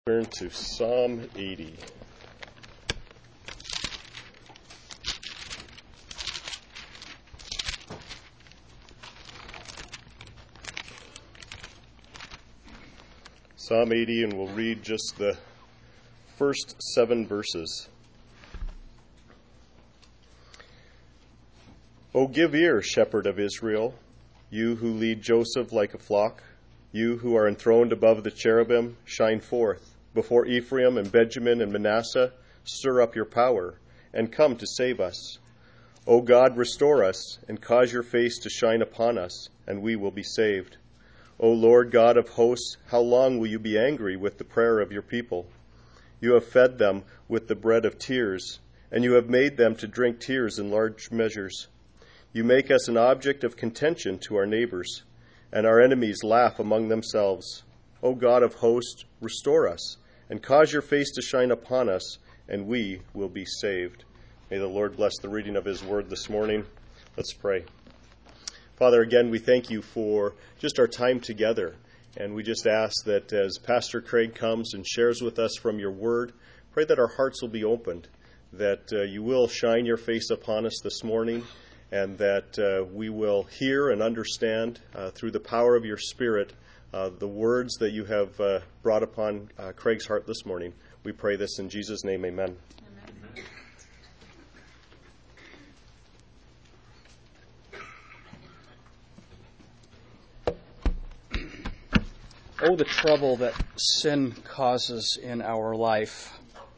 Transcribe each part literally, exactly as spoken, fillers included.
Turn to Psalm eighty. Psalm eighty, and we'll read just the first seven verses. O give ear, shepherd of Israel, you who lead Joseph like a flock, you who are enthroned above the cherubim, shine forth. Before Ephraim and Benjamin and Manasseh, stir up your power, and come to save us. O God, restore us, and cause your face to shine upon us, and we will be saved. O Lord God of hosts, how long will you be angry with the prayer of your people? You have fed them with the bread of tears, and you have made them to drink tears in large measures. You make us an object of contention to our neighbors, and our enemies laugh among themselves. O God of hosts, restore us, and cause your face to shine upon us, and we will be saved. May the Lord bless the reading of his word this morning. Let's pray. Father, again, we thank you for just our time together, and we just ask that as Pastor Craig comes and shares with us from your word, pray that our hearts will be opened, that uh, you will shine your face upon us this morning, and that uh, we will hear and understand uh, through the power of your Spirit uh, the words that you have uh, brought upon uh, Craig's heart this morning. We pray this in Jesus' name, amen. Amen. Oh, the trouble that sin causes in our life.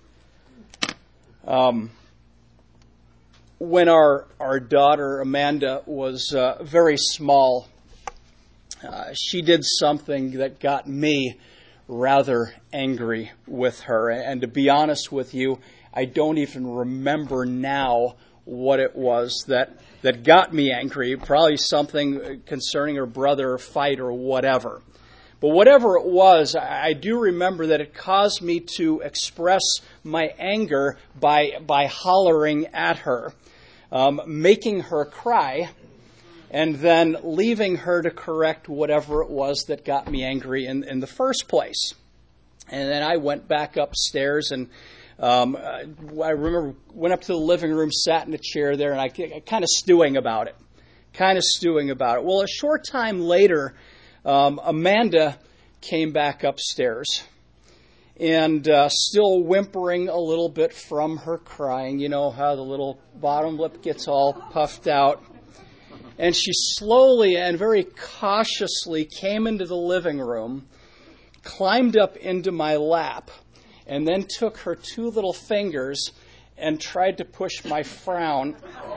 Um, when our, our daughter, Amanda, was uh, very small, uh, she did something that got me rather angry with her. And to be honest with you, I don't even remember now what it was that, that got me angry. Probably something concerning her brother or fight or whatever. But whatever it was, I do remember that it caused me to express my anger by by hollering at her, um, making her cry, and then leaving her to correct whatever it was that got me angry in, in the first place. And then I went back upstairs, and um, I remember went up to the living room, sat in a chair there, and I, I kind of stewing about it, kind of stewing about it. Well, a short time later, Um, Amanda came back upstairs and uh, still whimpering a little bit from her crying. You know how the little bottom lip gets all puffed out. And she slowly and very cautiously came into the living room, climbed up into my lap, and then took her two little fingers and tried to push my frown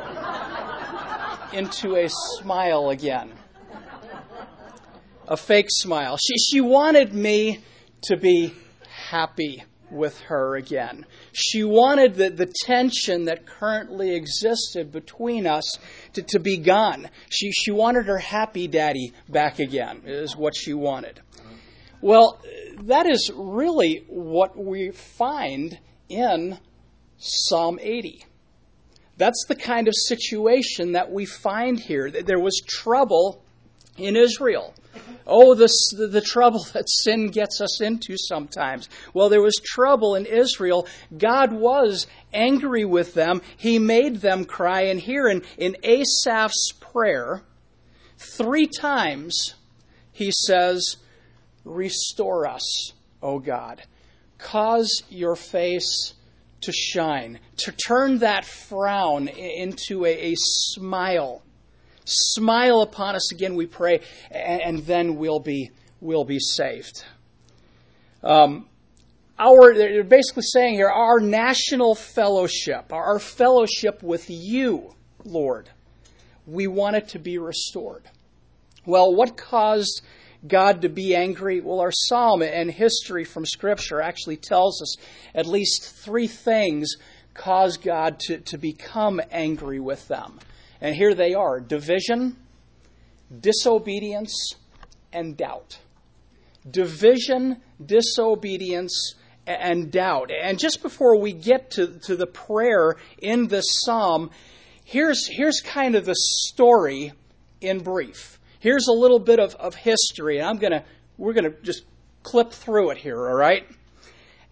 into a smile again. A fake smile. She she wanted me to be happy with her again. She wanted the, the tension that currently existed between us to, to be gone. She she wanted her happy daddy back again, is what she wanted. Well, that is really what we find in Psalm eighty. That's the kind of situation that we find here. There was trouble in Israel. Oh, the, the trouble that sin gets us into sometimes. Well, there was trouble in Israel. God was angry with them. He made them cry. And here in, in Asaph's prayer, three times he says, "Restore us, O God. Cause your face to shine, to turn that frown into a, a smile. Smile upon us again, we pray, and, and then we'll be we'll be saved." Um, our they're basically saying here, our national fellowship, our fellowship with you, Lord, we want it to be restored. Well, what caused God to be angry? Well, our psalm and history from Scripture actually tells us at least three things caused God to, to become angry with them. And here they are: division, disobedience, and doubt. Division, disobedience, and doubt. And just before we get to, to the prayer in this psalm, here's, here's kind of the story in brief. Here's a little bit of, of history, and I'm gonna we're gonna just clip through it here, all right?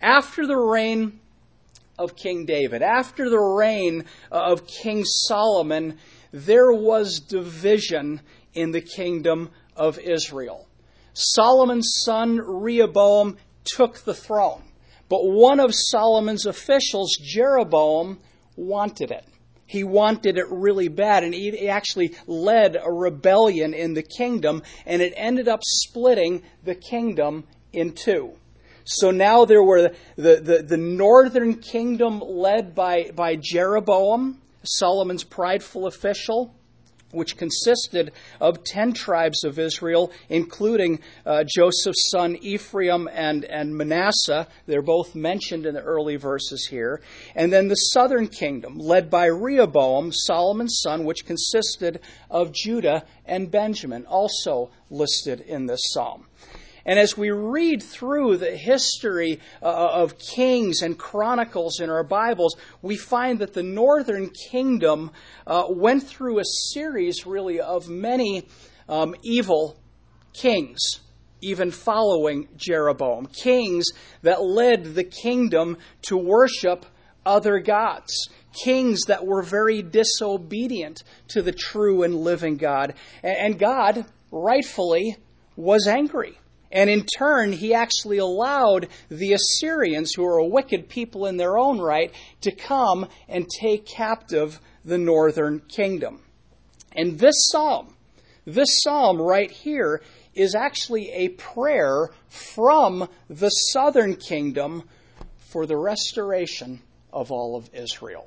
After the reign of King David, after the reign of King Solomon, there was division in the kingdom of Israel. Solomon's son Rehoboam took the throne, but one of Solomon's officials, Jeroboam, wanted it. He wanted it really bad, and he actually led a rebellion in the kingdom, and it ended up splitting the kingdom in two. So now there were the, the, the northern kingdom led by, by Jeroboam, Solomon's prideful official, which consisted of ten tribes of Israel, including uh, Joseph's son Ephraim and, and Manasseh. They're both mentioned in the early verses here. And then the southern kingdom, led by Rehoboam, Solomon's son, which consisted of Judah and Benjamin, also listed in this psalm. And as we read through the history uh, of kings and chronicles in our Bibles, we find that the northern kingdom uh, went through a series, really, of many um, evil kings, even following Jeroboam. Kings that led the kingdom to worship other gods. Kings that were very disobedient to the true and living God. And God, rightfully, was angry. And in turn, he actually allowed the Assyrians, who are a wicked people in their own right, to come and take captive the northern kingdom. And this psalm, this psalm right here, is actually a prayer from the southern kingdom for the restoration of all of Israel.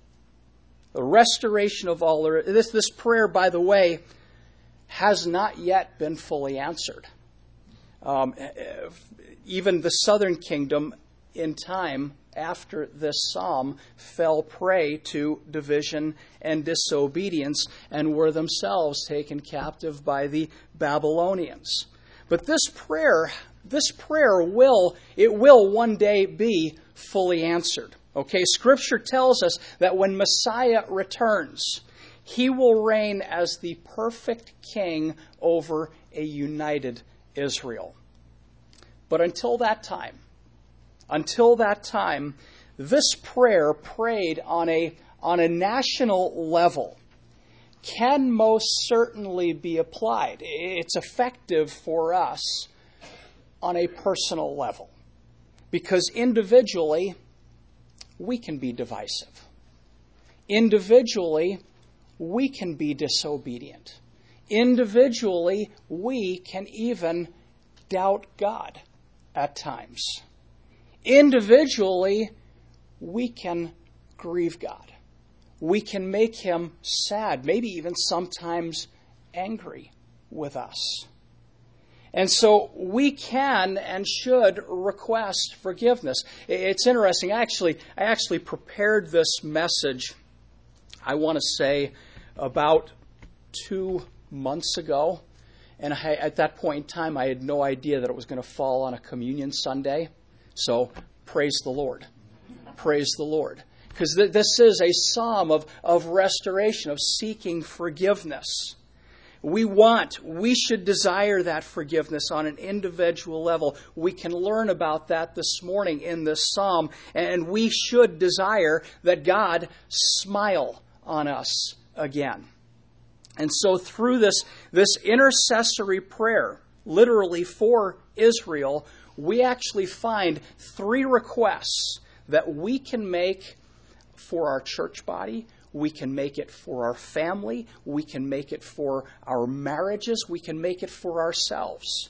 The restoration of all of this, this prayer, by the way, has not yet been fully answered. Um, even the southern kingdom, in time after this psalm, fell prey to division and disobedience and were themselves taken captive by the Babylonians. But this prayer, this prayer will, it will one day be fully answered. Okay, Scripture tells us that when Messiah returns, he will reign as the perfect king over a united Israel. But until that time, until that time, this prayer prayed on a, on a national level can most certainly be applied. It's effective for us on a personal level. Because individually, we can be divisive. Individually, we can be disobedient. Individually, we can even doubt God at times. Individually, we can grieve God. We can make him sad, maybe even sometimes angry with us. And so we can and should request forgiveness. It's interesting. I actually, I actually prepared this message, I want to say, about two months ago. And I, at that point in time, I had no idea that it was going to fall on a communion Sunday. So praise the Lord. Praise the Lord. Because th- this is a psalm of, of restoration, of seeking forgiveness. We want, we should desire that forgiveness on an individual level. We can learn about that this morning in this psalm. And we should desire that God smile on us again. And so through this, this intercessory prayer, literally for Israel, we actually find three requests that we can make for our church body. We can make it for our family. We can make it for our marriages. We can make it for ourselves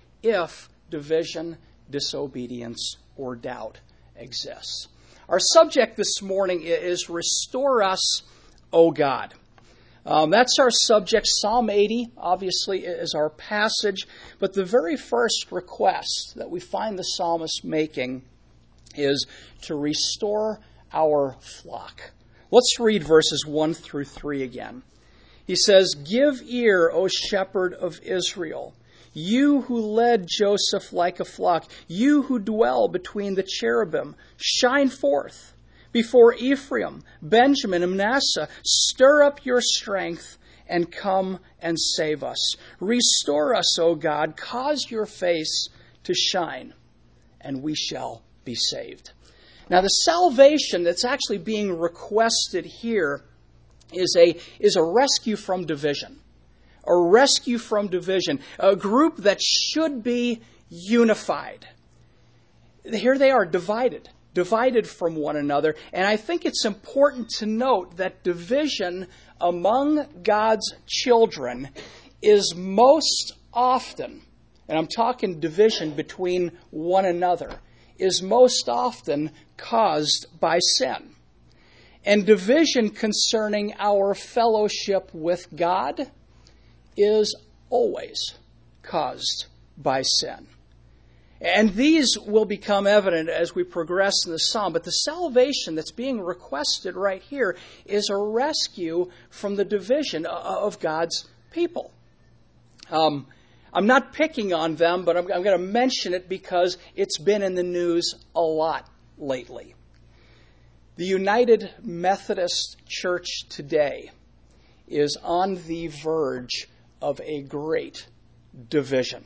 if division, disobedience, or doubt exists. Our subject this morning is Restore Us, O God. Um, that's our subject. Psalm eighty, obviously, is our passage. But the very first request that we find the psalmist making is to restore our flock. Let's read verses one through three again. He says, Give ear, O shepherd of Israel, you who led Joseph like a flock, you who dwell between the cherubim, shine forth. Before Ephraim, Benjamin, and Manasseh, stir up your strength and come and save us. Restore us, O God, cause your face to shine, and we shall be saved. Now, the salvation that's actually being requested here is a, is a rescue from division. A rescue from division. A group that should be unified. Here they are divided. Divided from one another. And I think it's important to note that division among God's children is most often, and I'm talking division between one another, is most often caused by sin. And division concerning our fellowship with God is always caused by sin. And these will become evident as we progress in the psalm. But the salvation that's being requested right here is a rescue from the division of God's people. Um, I'm not picking on them, but I'm, I'm going to mention it because it's been in the news a lot lately. The United Methodist Church today is on the verge of a great division,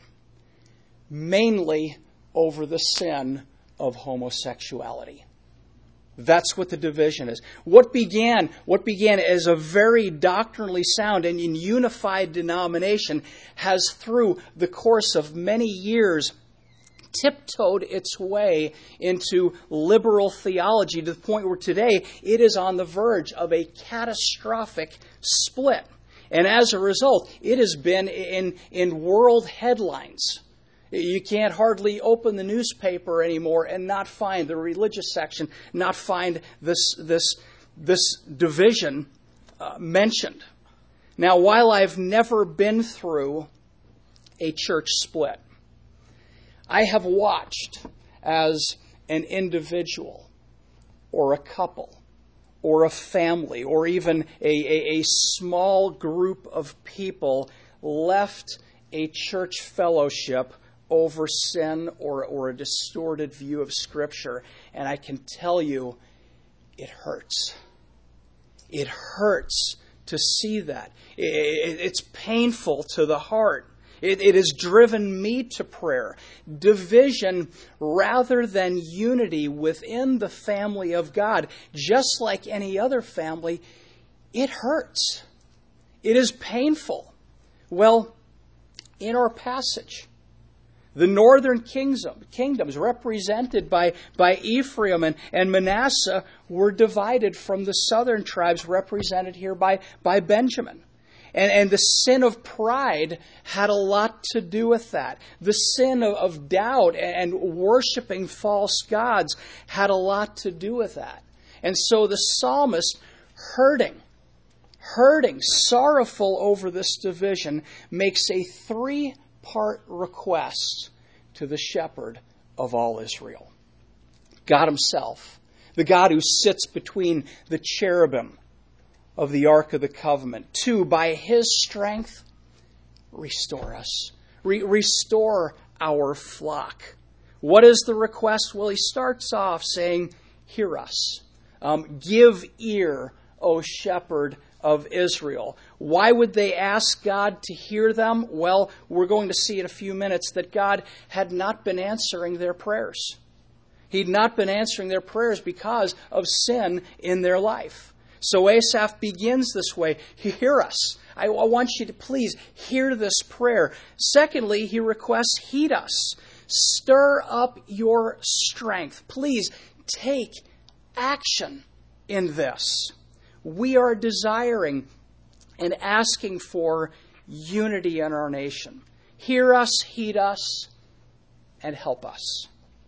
mainly over the sin of homosexuality. That's what the division is. What began, what began as a very doctrinally sound and unified denomination has, through the course of many years, tiptoed its way into liberal theology to the point where today it is on the verge of a catastrophic split. And as a result, it has been in, in world headlines. You can't hardly open the newspaper anymore and not find the religious section, not find this this this division uh, mentioned. Now, while I've never been through a church split, I have watched as an individual or a couple or a family or even a, a, a small group of people left a church fellowship over sin or, or a distorted view of Scripture. And I can tell you, it hurts. It hurts to see that. It, it, it's painful to the heart. It, it has driven me to prayer. Division rather than unity within the family of God, just like any other family, it hurts. It is painful. Well, in our passage, the northern kingdom, kingdoms represented by, by Ephraim and, and Manasseh were divided from the southern tribes represented here by, by Benjamin. And, and the sin of pride had a lot to do with that. The sin of, of doubt and, and worshiping false gods had a lot to do with that. And so the psalmist, hurting, hurting, sorrowful over this division, makes a three part request to the shepherd of all Israel. God himself, the God who sits between the cherubim of the Ark of the Covenant. Two, by his strength, restore us. Re- restore our flock. What is the request? Well, he starts off saying, hear us. Um, give ear, O shepherd of Israel. Why would they ask God to hear them? Well, we're going to see in a few minutes that God had not been answering their prayers. He'd not been answering their prayers because of sin in their life. So Asaph begins this way, hear us. I, I want you to please hear this prayer. Secondly, he requests, heed us. Stir up your strength. Please take action in this. We are desiring and asking for unity in our nation. Hear us, heed us, and help us.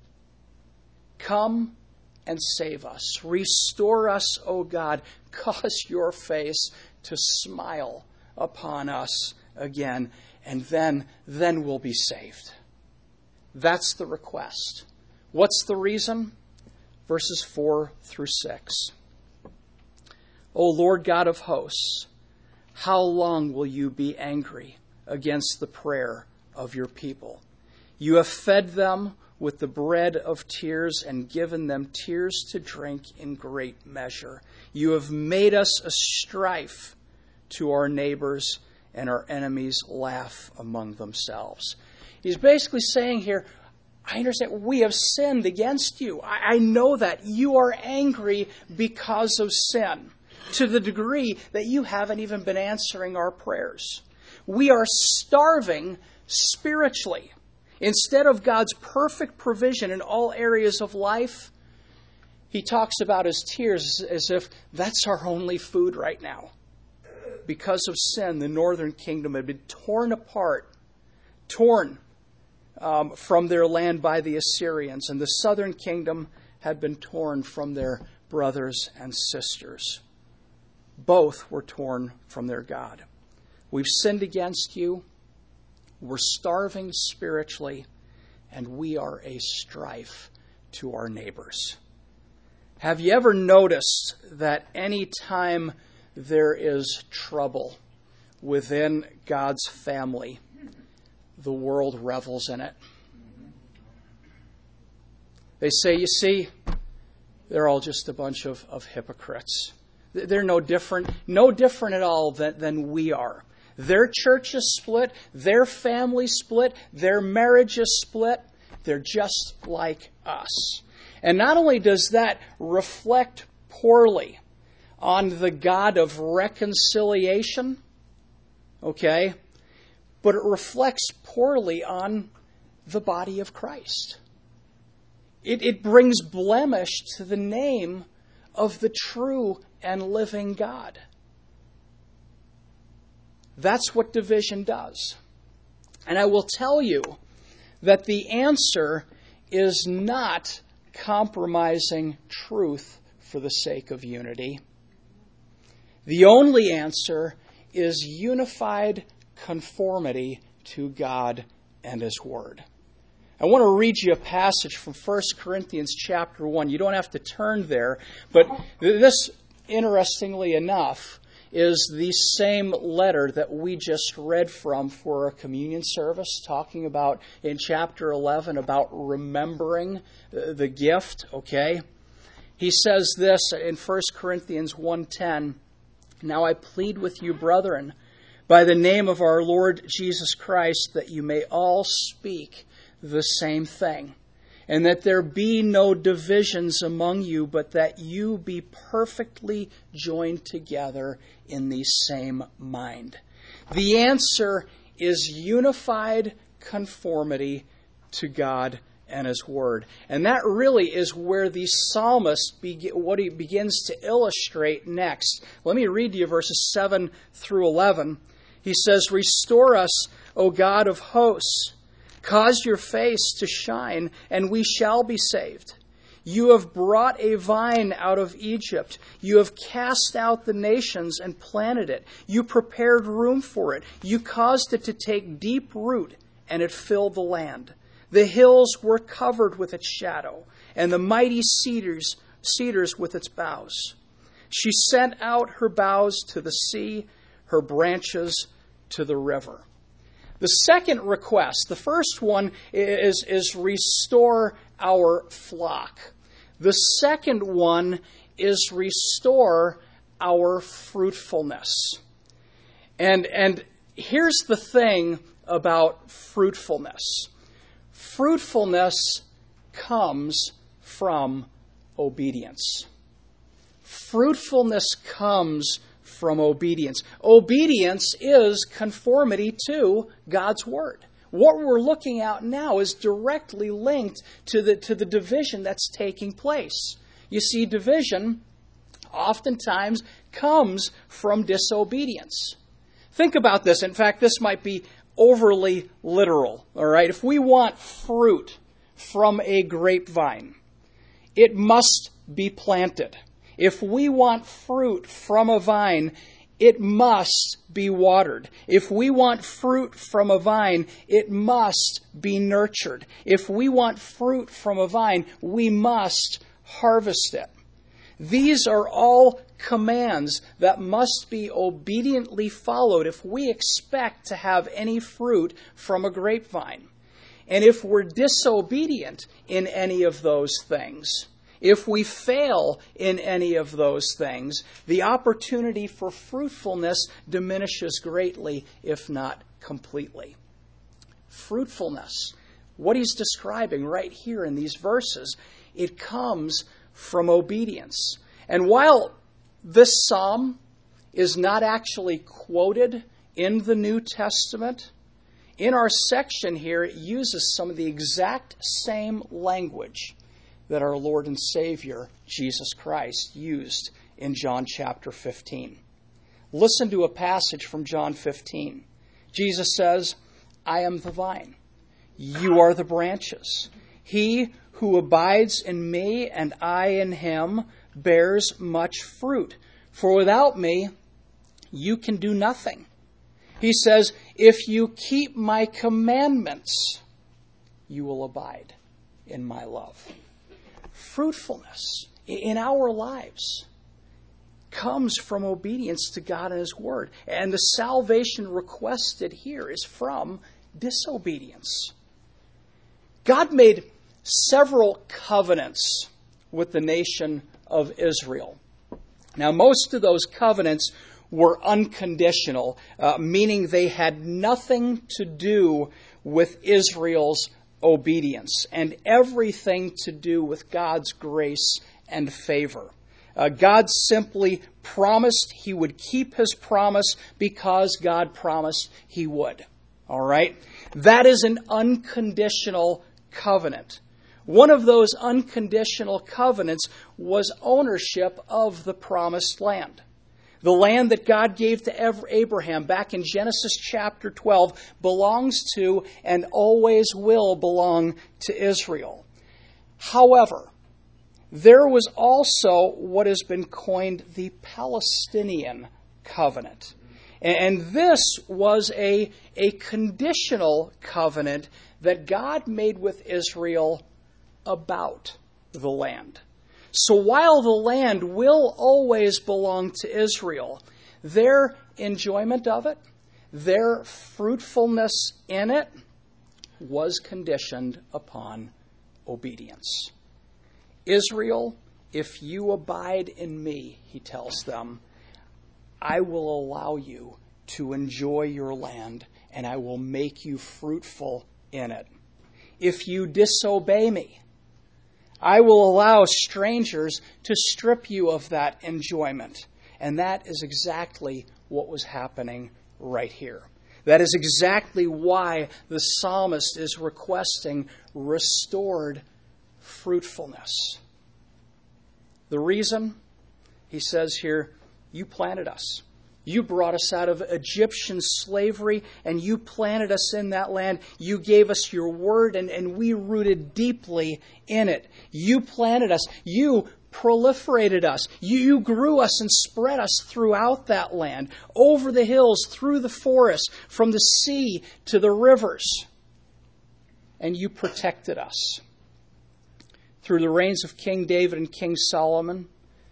Come and save us. Restore us, O God. Cause your face to smile upon us again, and then, then we'll be saved. That's the request. What's the reason? Verses four through six. O Lord God of hosts, how long will you be angry against the prayer of your people? You have fed them with the bread of tears and given them tears to drink in great measure. You have made us a strife to our neighbors, and our enemies laugh among themselves. He's basically saying here, I understand. We have sinned against you. I, I know that. You are angry because of sin, to the degree that you haven't even been answering our prayers. We are starving spiritually. Instead of God's perfect provision in all areas of life, he talks about his tears as if that's our only food right now. Because of sin, the northern kingdom had been torn apart, torn um, from their land by the Assyrians, and the southern kingdom had been torn from their brothers and sisters. Both were torn from their God. We've sinned against you. We're starving spiritually, and we are a strife to our neighbors. Have you ever noticed that any time there is trouble within God's family, the world revels in it? They say, you see, they're all just a bunch of, of hypocrites. They're no different, no different at all than, than we are. Their church is split, their family split, their marriage is split. They're just like us. And not only does that reflect poorly on the God of reconciliation, okay, but it reflects poorly on the body of Christ. It, it brings blemish to the name of the true and living God. That's what division does. And I will tell you that the answer is not compromising truth for the sake of unity. The only answer is unified conformity to God and His Word. I want to read you a passage from First Corinthians chapter one. You don't have to turn there, but this, interestingly enough, is the same letter that we just read from for our communion service, talking about in chapter eleven about remembering the gift, okay? He says this in First Corinthians one ten, "Now I plead with you, brethren, by the name of our Lord Jesus Christ, that you may all speak the same thing, and that there be no divisions among you, but that you be perfectly joined together in the same mind." The answer is unified conformity to God and His Word. And that really is where the psalmist, be, what he begins to illustrate next. Let me read to you verses seven through eleven. He says, "Restore us, O God of hosts. Cause your face to shine, and we shall be saved. You have brought a vine out of Egypt. You have cast out the nations and planted it. You prepared room for it. You caused it to take deep root, and it filled the land. The hills were covered with its shadow, and the mighty cedars, cedars with its boughs. She sent out her boughs to the sea, her branches to the river." The second request, the first one is, is restore our flock. The second one is restore our fruitfulness. And, and here's the thing about fruitfulness. Fruitfulness comes from obedience. Fruitfulness comes from obedience. Obedience is conformity to God's Word. What we're looking at now is directly linked to the, to the division that's taking place. You see, division oftentimes comes from disobedience. Think about this. In fact, this might be overly literal. All right? If we want fruit from a grapevine, it must be planted. If we want fruit from a vine, it must be watered. If we want fruit from a vine, it must be nurtured. If we want fruit from a vine, we must harvest it. These are all commands that must be obediently followed if we expect to have any fruit from a grapevine. And if we're disobedient in any of those things, if we fail in any of those things, the opportunity for fruitfulness diminishes greatly, if not completely. Fruitfulness, what he's describing right here in these verses, it comes from obedience. And while this psalm is not actually quoted in the New Testament, in our section here, it uses some of the exact same language that our Lord and Savior, Jesus Christ, used in John chapter fifteen. Listen to a passage from John fifteen. Jesus says, I am the vine. You are the branches. He who abides in me and I in him bears much fruit. For without me, you can do nothing. He says, if you keep my commandments, you will abide in my love. Fruitfulness in our lives comes from obedience to God and his word. And the salvation requested here is from disobedience. God made several covenants with the nation of Israel. Now, most of those covenants were unconditional, uh, meaning they had nothing to do with Israel's obedience and everything to do with God's grace and favor. Uh, God simply promised he would keep his promise because God promised he would. All right? That is an unconditional covenant. One of those unconditional covenants was ownership of the promised land. The land that God gave to Abraham back in Genesis chapter twelve belongs to and always will belong to Israel. However, there was also what has been coined the Palestinian covenant. And this was a, a conditional covenant that God made with Israel about the land. So while the land will always belong to Israel, their enjoyment of it, their fruitfulness in it, was conditioned upon obedience. Israel, if you abide in me, he tells them, I will allow you to enjoy your land and I will make you fruitful in it. If you disobey me, I will allow strangers to strip you of that enjoyment. And that is exactly what was happening right here. That is exactly why the psalmist is requesting restored fruitfulness. The reason, he says here, you planted us. You brought us out of Egyptian slavery and you planted us in that land. You gave us your word and, and we rooted deeply in it. You planted us. You proliferated us. You, you grew us and spread us throughout that land, over the hills, through the forest, from the sea to the rivers. And you protected us. Through the reigns of King David and King Solomon,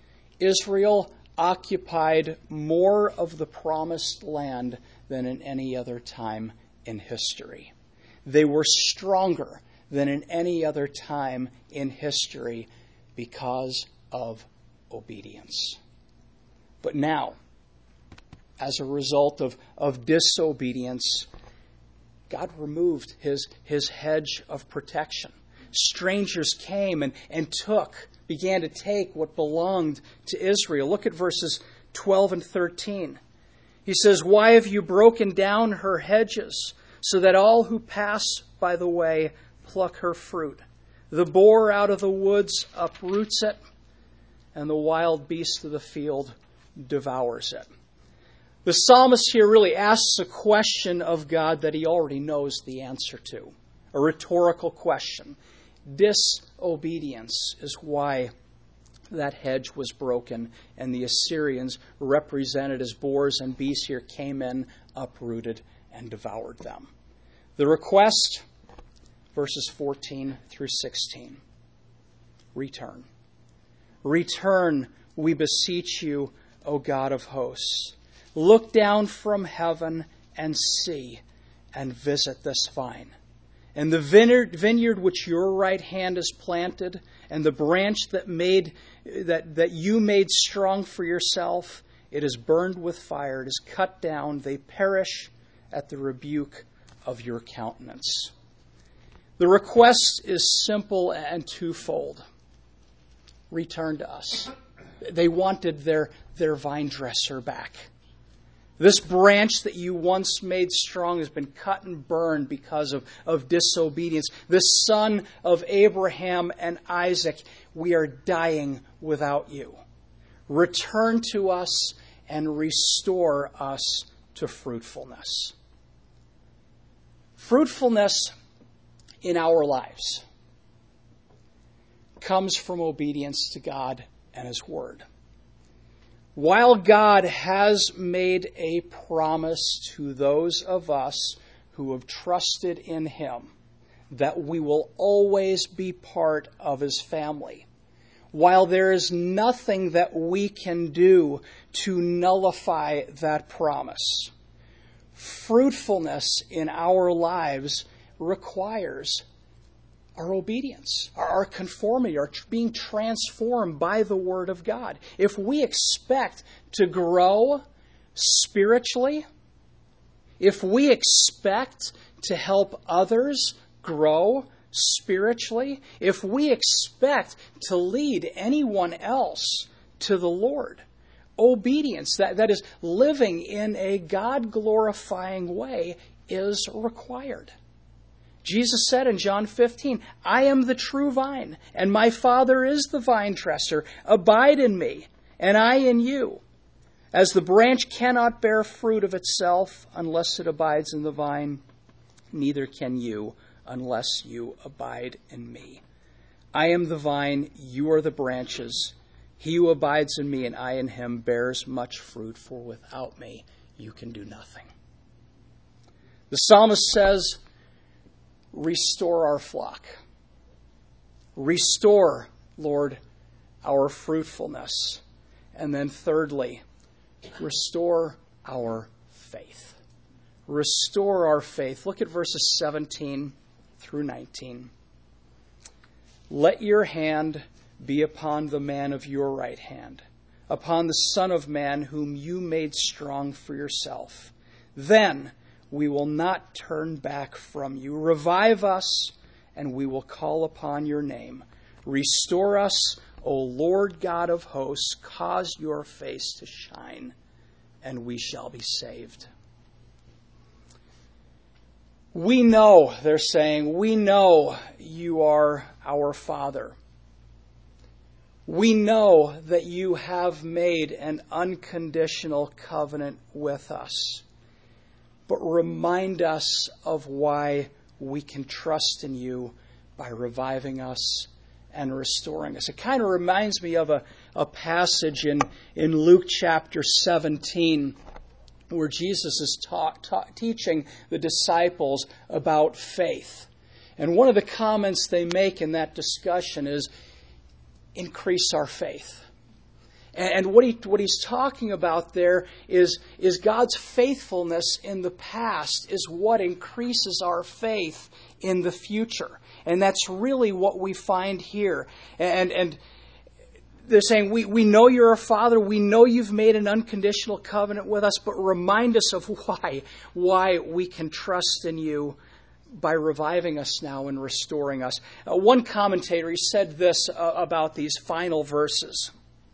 Israel occupied more of the promised land than in any other time in history. They were stronger than in any other time in history because of obedience. But now, as a result of, of disobedience, God removed his, his hedge of protection. Strangers came and, and took, began to take what belonged to Israel. Look at verses twelve and thirteen. He says, why have you broken down her hedges so that all who pass by the way pluck her fruit? The boar out of the woods uproots it, and the wild beast of the field devours it. The psalmist here really asks a question of God that he already knows the answer to, a rhetorical question. Disobedience is why that hedge was broken, and the Assyrians, represented as boars and beasts here, came in, uprooted, and devoured them. The request, verses fourteen through sixteen. Return. Return, we beseech you, O God of hosts. Look down from heaven and see, and visit this vine. And the vineyard, vineyard which your right hand has planted, and the branch that made that, that you made strong for yourself, it is burned with fire, it is cut down, they perish at the rebuke of your countenance. The request is simple and twofold. Return to us. They wanted their, their vine dresser back. This branch that you once made strong has been cut and burned because of, of disobedience. This son of Abraham and Isaac, we are dying without you. Return to us and restore us to fruitfulness. Fruitfulness in our lives comes from obedience to God and His Word. While God has made a promise to those of us who have trusted in Him that we will always be part of His family, while there is nothing that we can do to nullify that promise, fruitfulness in our lives requires our obedience, our conformity, our being transformed by the Word of God. If we expect to grow spiritually, if we expect to help others grow spiritually, if we expect to lead anyone else to the Lord, obedience, that, that is living in a God-glorifying way, is required. Jesus said in John fifteen, I am the true vine, and my Father is the vine dresser. Abide in me, and I in you. As the branch cannot bear fruit of itself unless it abides in the vine, neither can you unless you abide in me. I am the vine, you are the branches. He who abides in me and I in him bears much fruit, for without me you can do nothing. The psalmist says, restore our flock. Restore, Lord, our fruitfulness. And then thirdly, restore our faith. Restore our faith. Look at verses seventeen through nineteen. Let your hand be upon the man of your right hand, upon the Son of Man whom you made strong for yourself. Then we will not turn back from you. Revive us, and we will call upon your name. Restore us, O Lord God of hosts. Cause your face to shine, and we shall be saved. We know, they're saying, we know you are our Father. We know that you have made an unconditional covenant with us. But remind us of why we can trust in you by reviving us and restoring us. It kind of reminds me of a, a passage in, in Luke chapter seventeen where Jesus is ta- ta- teaching the disciples about faith. And one of the comments they make in that discussion is, increase our faith. And what he what he's talking about there is, is God's faithfulness in the past is what increases our faith in the future. And that's really what we find here. And and they're saying, we, we know you're a Father, we know you've made an unconditional covenant with us, but remind us of why, why we can trust in you by reviving us now and restoring us. Uh, one commentator, he said this uh, about these final verses.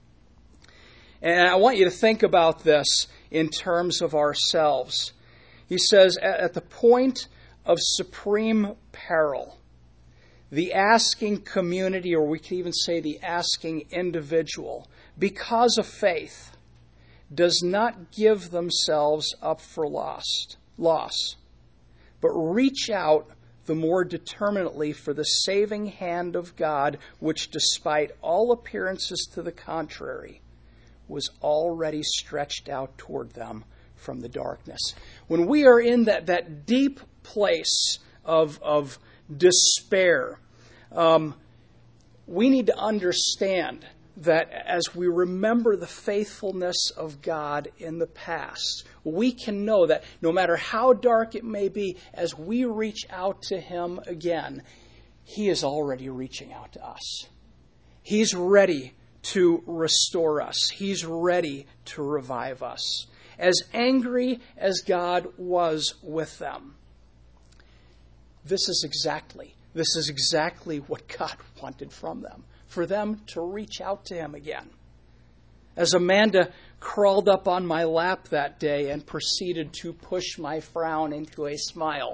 And I want you to think about this in terms of ourselves. He says, at the point of supreme peril, the asking community, or we could even say the asking individual, because of faith, does not give themselves up for lost, loss, but reach out the more determinately for the saving hand of God, which, despite all appearances to the contrary, was already stretched out toward them from the darkness. When we are in that, that deep place of, of despair, um, we need to understand that as we remember the faithfulness of God in the past, we can know that no matter how dark it may be, as we reach out to Him again, He is already reaching out to us. He's ready to restore us. He's ready to revive us. As angry as God was with them, this is exactly This is exactly what God wanted from them, for them to reach out to him again. As Amanda crawled up on my lap that day and proceeded to push my frown into a smile,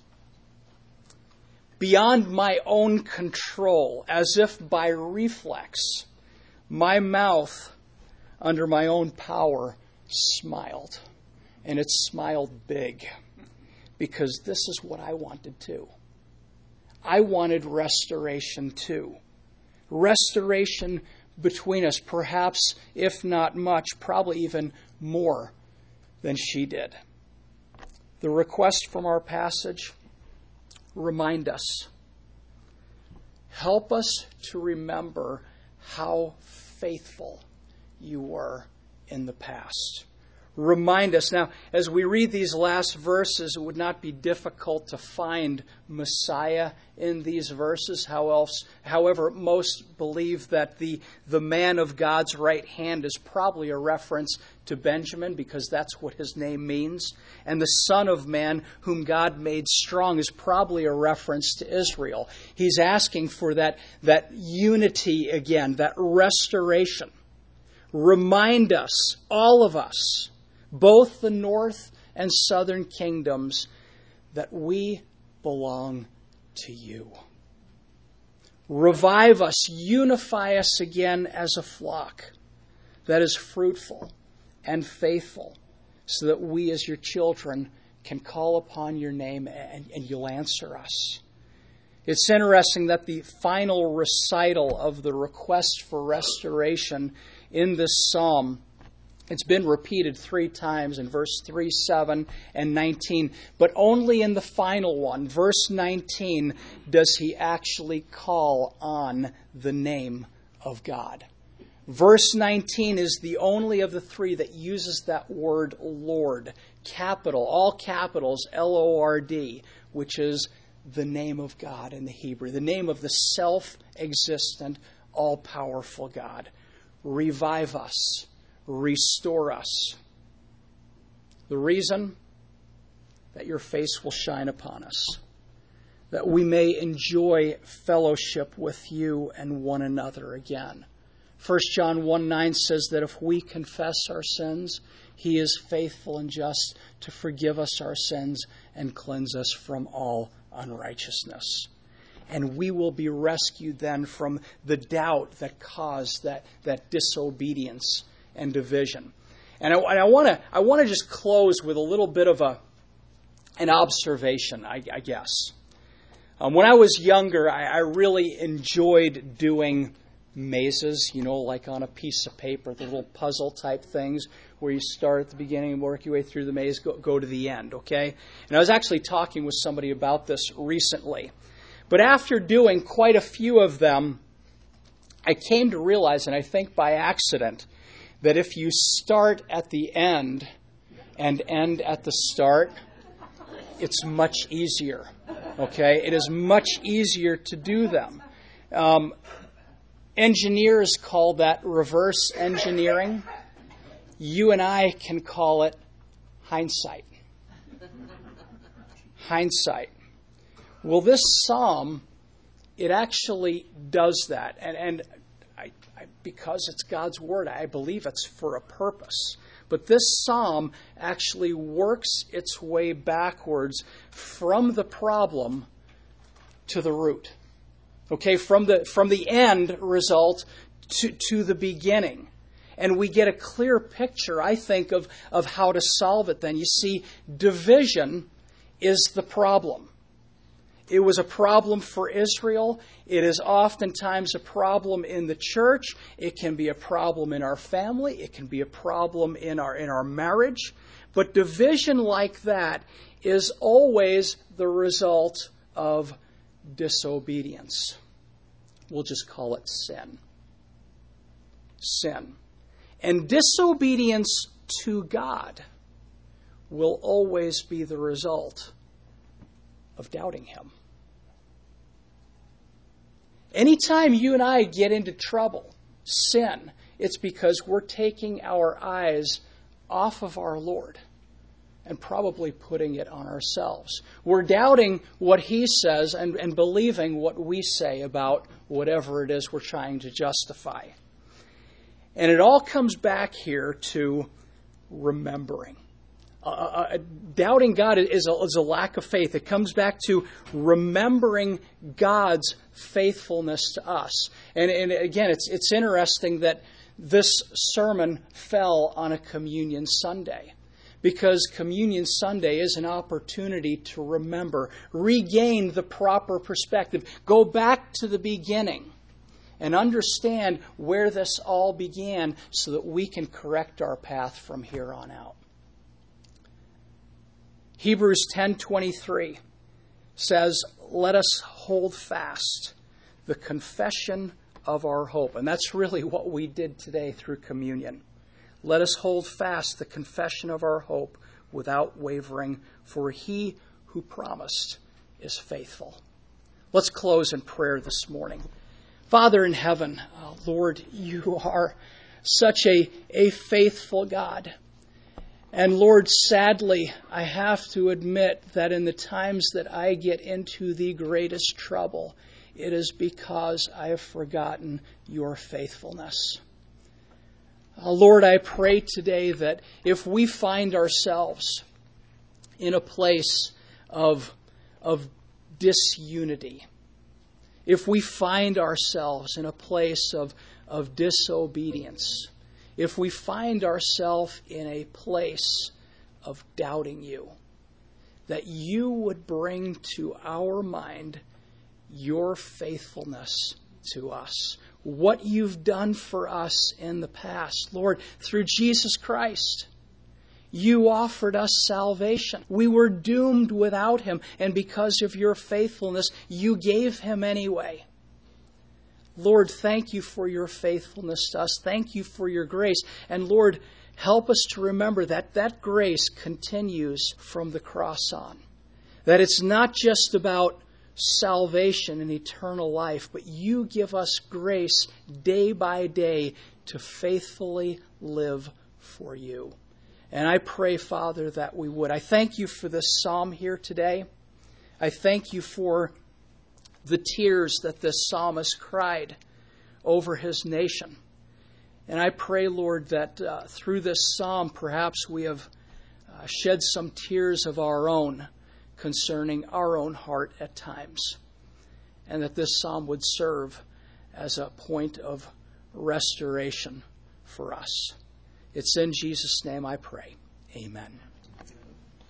beyond my own control, as if by reflex, my mouth, under my own power, smiled. And it smiled big, because this is what I wanted too. I wanted restoration too. Restoration between us, perhaps, if not much, probably even more than she did. The request from our passage, remind us. Help us to remember how faithful you were in the past. Remind us. Now, as we read these last verses, it would not be difficult to find Messiah in these verses. How else, however, most believe that the, the man of God's right hand is probably a reference to Benjamin, because that's what his name means. And the Son of Man, whom God made strong, is probably a reference to Israel. He's asking for that, that unity again, that restoration. Remind us, all of us, both the north and southern kingdoms, that we belong to you. Revive us, unify us again as a flock that is fruitful and faithful, so that we as your children can call upon your name and, and you'll answer us. It's interesting that the final recital of the request for restoration in this psalm, it's been repeated three times in verse three, seven, and nineteen. But only in the final one, verse nineteen, does he actually call on the name of God. Verse nineteen is the only of the three that uses that word Lord, capital, all capitals, L O R D, which is the name of God in the Hebrew, the name of the self-existent, all-powerful God. Revive us. Restore us. The reason? That your face will shine upon us, that we may enjoy fellowship with you and one another again. First John one nine says that if we confess our sins, he is faithful and just to forgive us our sins and cleanse us from all unrighteousness. And we will be rescued then from the doubt that caused that, that disobedience and division. And I, I want to I want to just close with a little bit of a an observation, I, I guess. Um, when I was younger, I, I really enjoyed doing mazes, you know, like on a piece of paper, the little puzzle type things where you start at the beginning and work your way through the maze, go, go to the end, okay? And I was actually talking with somebody about this recently. But after doing quite a few of them, I came to realize, and I think by accident, that if you start at the end and end at the start, it's much easier, okay? It is much easier to do them. Um, engineers call that reverse engineering. You and I can call it hindsight. Hindsight. Well, this psalm, it actually does that. And, and I, I, because it's God's word, I believe it's for a purpose. But this psalm actually works its way backwards from the problem to the root. Okay, from the from the end result to, to the beginning. And we get a clear picture, I think, of, of how to solve it then. You see, division is the problem. It was a problem for Israel. It is oftentimes a problem in the church. It can be a problem in our family. It can be a problem in our in our marriage. But division like that is always the result of disobedience. We'll just call it sin. Sin. And disobedience to God will always be the result of doubting him. Anytime you and I get into trouble, sin, it's because we're taking our eyes off of our Lord and probably putting it on ourselves. We're doubting what he says and, and believing what we say about whatever it is we're trying to justify. And it all comes back here to remembering. Uh, uh, doubting God is a, is a lack of faith. It comes back to remembering God's faithfulness to us. And, and again, it's it's interesting that this sermon fell on a Communion Sunday, because Communion Sunday is an opportunity to remember, regain the proper perspective, go back to the beginning, and understand where this all began so that we can correct our path from here on out. Hebrews ten twenty-three says, "Let us hold fast the confession of our hope." And that's really what we did today through communion. Let us hold fast the confession of our hope without wavering, for he who promised is faithful. Let's close in prayer this morning. Father in heaven, oh Lord, you are such a, a faithful God. And Lord, sadly, I have to admit that in the times that I get into the greatest trouble, it is because I have forgotten your faithfulness. Uh, Lord, I pray today that if we find ourselves in a place of, of disunity, if we find ourselves in a place of, of disobedience, if we find ourselves in a place of doubting you, that you would bring to our mind your faithfulness to us, what you've done for us in the past. Lord, through Jesus Christ, you offered us salvation. We were doomed without him, and because of your faithfulness, you gave him anyway. Lord, thank you for your faithfulness to us. Thank you for your grace. And Lord, help us to remember that that grace continues from the cross on. That it's not just about salvation and eternal life, but you give us grace day by day to faithfully live for you. And I pray, Father, that we would. I thank you for this psalm here today. I thank you for the tears that this psalmist cried over his nation. And I pray, Lord, that uh, through this psalm, perhaps we have uh, shed some tears of our own concerning our own heart at times. And that this psalm would serve as a point of restoration for us. It's in Jesus' name I pray. Amen.